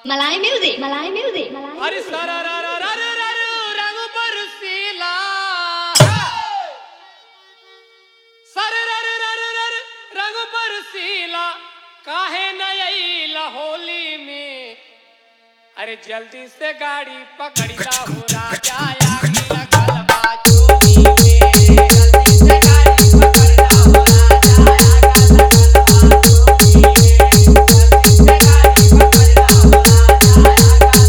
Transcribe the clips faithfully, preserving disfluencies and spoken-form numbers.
Malay music, Malay music, Malay अरे music. सारा रा रा रा रा रा रा रंग बरसीला सारे रा रा रा रा रा रंग बरसीला काहे न आइला होली में। अरे जल्दी से गाड़ी पकड़िला हो राजा आगे लगल बा चोली में। जल्दी से गाड़ी पकड़िला हो राजा आगे लगल बा चोली में। जल्दी से गाड़ी पकड़िला हो राजा आगे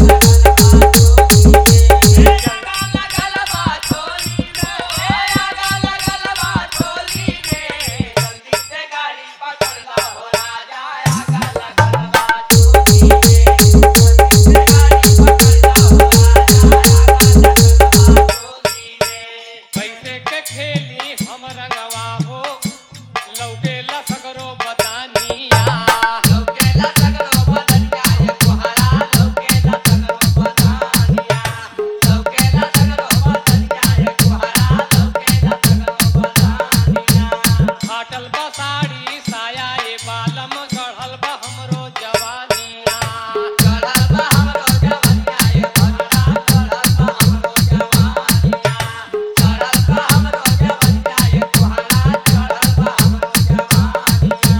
लगल बा चोली में। आगे लगल बा चोली में। जल्दी से गाड़ी पकड़िला हो राजा आगे लगल बा चोली में। जल्दी से गाड़ी पकड़िला हो राजा आगे लगल बा चोली में। कैसे के खेली हम रंगवा हो लौकेला सगरो बदानिया लौकेला सगरो बदनिया ये कोहरा लौकेला सगरो बदानिया लौकेला सगरो बदनिया ये कोहरा लौकेला सगरो बदानिया। फाटल बा साड़ी साया ए बालम गढ़ल बा हमरो जवानिया गढ़ल बा हमरो जवानिया ये भगरा गढ़ल बा हमरो जवानिया गढ़ल बा हमरो जवानिया ये कोहरा गढ़ल बा हमरो जवानिया।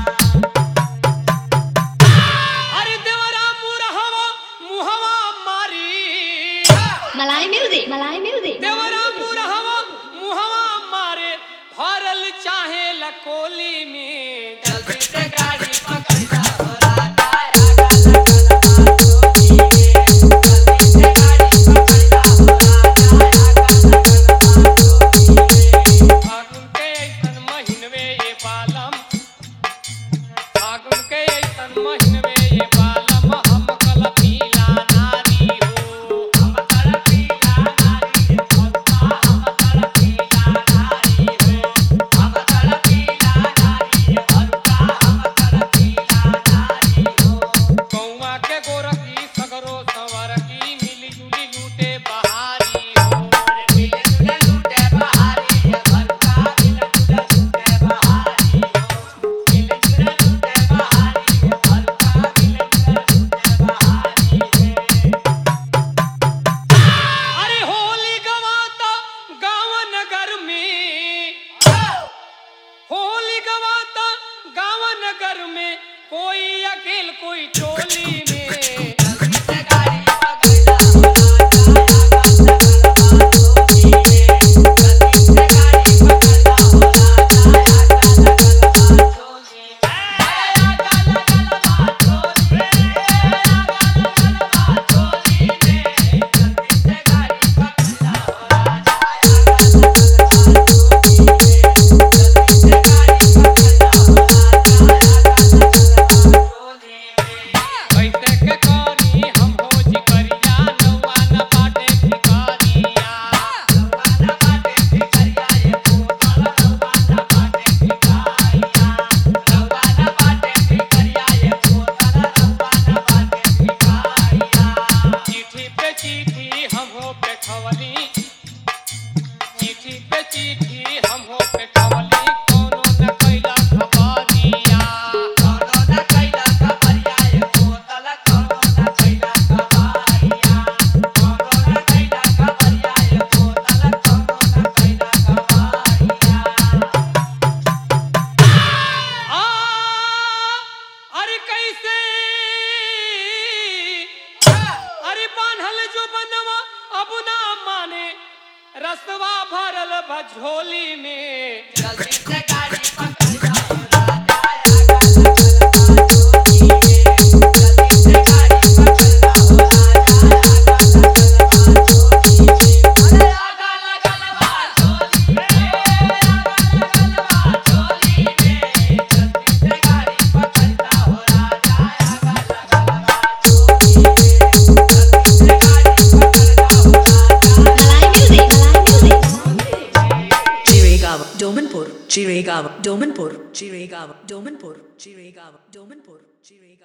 अरे देवरा मुरहवा मुहवा मारी Malay music, Malay music. देवरा मुरहवा मुहवा मारे भरल चाहे लकोली में। जल्दी से गाड़ी पकड़िला हो राजा आगे लगल बा चोली में। जल्दी से गाड़ी पकड़िला हो राजा आगे लगल बा चोली में। फागुन के ऐसन महीनवे ये बालम फागुन के ऐसन महीनवे ये बालम हम कल पीला नारी हो हम कल पीला नारी रे भक्ता हम कल पीला नारी हो हम कल पीला नारी रे भक्ता हम कल पीला नारी हो। गौवा के गोरखी सगरो सवर की मिली जुली लूटे बहारी हो मिली जुली लूटे बहारी रे भक्ता मिली जुली लूटे बहारी हो मिली जुली लूटे बहारी रे भक्ता मिली जुली लूटे बहारी है। अरे होली गवाता गाँव नगर में होली गवाता गाँव नगर में कोई अकेल कोई टोली में। जल्दी से गाड़ी पकड़िला हो राजा आगे लगल बा चोली में। जल्दी से गाड़ी पकड़िला हो राजा आगे लगल बा चोली में। आगे लगल बा चोली में। आगे लगल बा चोली में। जल्दी से गाड़ी पकड़िला हो राजा आगे लगल बा चोली में। जल्दी से गाड़ी पकड़िला हो राजा आगे लगल बा चोली में। कैसे के करी हम हो जिकरिया नौवा न बाटे भिखारिया नौवा न बाटे भिखारिया ये बोतल नौवा न बाटे भिखारिया नौवा न बाटे भिखारिया ये बोतल नौवा न बाटे भिखारिया। चिट्ठी पे चिट्ठी हम हो पे खवली चिट्ठी पे चिट्ठी हम हो पे खवली कोनो न कैला खबरिया कोनो न कैला खबरिया ये बोतल कोनो न कैला खबरिया कोनो न कैला खबरिया ये बोतल कोनो न कैला खबरिया। आ अरे कैसे अरे बान्हल जो बनवा अब ना माने रसवा भरल भझोली में। जल्दी से गाड़ी पकड़िला हो राजा आगे लगल बा चोली में। जल्दी से गाड़ी पकड़िला हो राजा आगे लगल बा चोली में। अरे आगे लगल बा चोली में। आगे लगल बा चोली में। जल्दी से गाड़ी पकड़िला हो राजा आगे लगल बा चोली में। जल्दी से गाड़ी पकड़िला हो राजा Malay music, Malay music. Chiregaon, Domanpur, Chiregaon, Domanpur, Chiregaon, Domanpur, Chiregaon, Domanpur, Chiregaon.